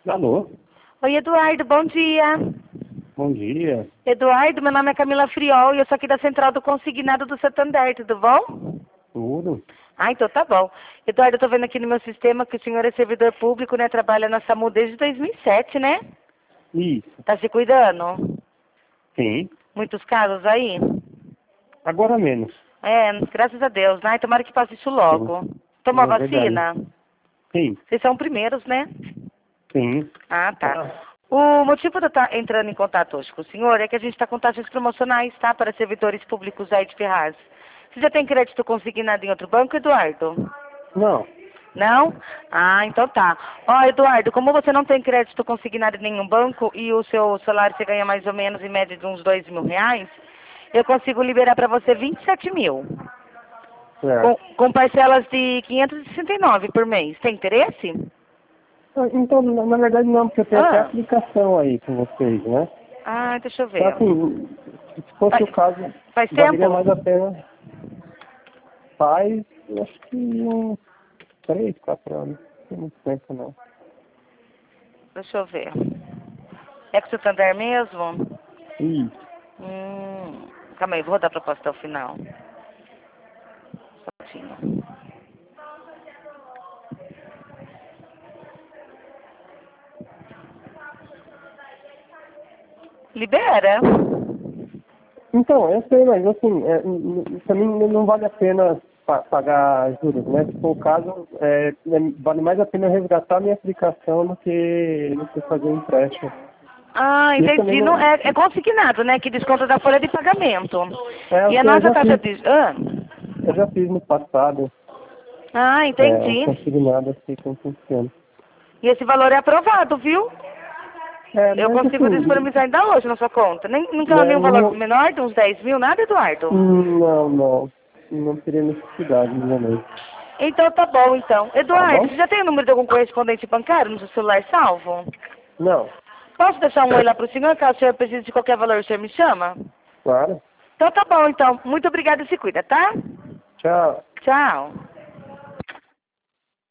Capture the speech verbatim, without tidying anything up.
Alô? Oi, Eduardo, bom dia. Bom dia. Eduardo, meu nome é Camila Friol e eu sou aqui da Central do Consignado do Santander, tudo bom? Tudo? Ah, então tá bom. Eduardo, eu tô vendo aqui no meu sistema que o senhor é servidor público, né? Trabalha na SAMU desde dois mil e sete, né? Isso. Tá se cuidando? Sim. Muitos casos aí? Agora menos. É, graças a Deus, né? Tomara que passe isso Sim. logo. Tomou a É verdade. vacina? Sim. Vocês são primeiros, né? Sim. Ah, tá. O motivo de eu estar entrando em contato hoje com o senhor é que a gente está com taxas promocionais, tá? Para servidores públicos aí de Ferraz. Você já tem crédito consignado em outro banco, Eduardo? Não. Não? Ah, então tá. Ó, Eduardo, como você não tem crédito consignado em nenhum banco e o seu salário você ganha mais ou menos em média de uns dois mil reais, eu consigo liberar para você vinte e sete mil. Com, Certo. com parcelas de quinhentos e sessenta e nove por mês. Tem interesse? Ah, Então, na, na verdade não, porque eu tenho até Ah, aplicação aí com vocês, né? ah deixa eu Então, ver. assim, se fosse Faz, o caso, faz valeria tempo? mais a pena. Faz, eu acho que uns três, quatro anos. Não tem muito tempo, não. Deixa eu ver. É com o Santander mesmo? Isso. Hum, calma aí, vou rodar a proposta ao final. Só um pouquinho. Libera. Então, eu sei, mas assim, é, n- n- também não não vale a pena pa- pagar juros, né? Se for o caso, é, é, vale mais a pena resgatar a minha aplicação do que, do que fazer um empréstimo. Ah, E eu também entendi. Não, não. é, é consignado, né? Que desconta da folha de pagamento. É E o a que eu nossa já taxa fiz, de... Ah, eu já fiz no passado, ah é, entendi. consignado assim como funciona. E esse valor é aprovado, viu? É, Eu mas consigo assim, disponibilizar ainda hoje na sua conta. Nem, nunca havia né, um valor não, menor de uns dez mil, nada, Eduardo? não, não, não teria necessidade no momento. Então tá bom, então. Tá Eduardo, você bom? já tem o número de algum correspondente bancário no seu celular salvo? Não, Posso deixar um oi lá pro senhor, caso o senhor precise de qualquer valor, o senhor me chama? claro. Então tá bom, então. Muito obrigada e se cuida, tá? Tchau. Tchau.